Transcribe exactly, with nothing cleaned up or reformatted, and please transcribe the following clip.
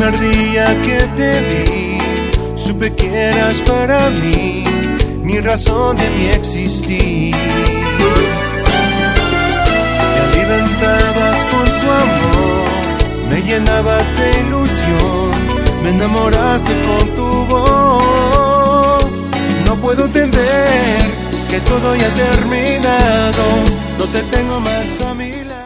primer día que te vi, supe que eras para mí mi razón de mi existir. Me alimentabas con tu amor, me llenabas de ilusión, me enamoraste con tu voz. No puedo entender que todo ya ha terminado, no te tengo más a mi lado.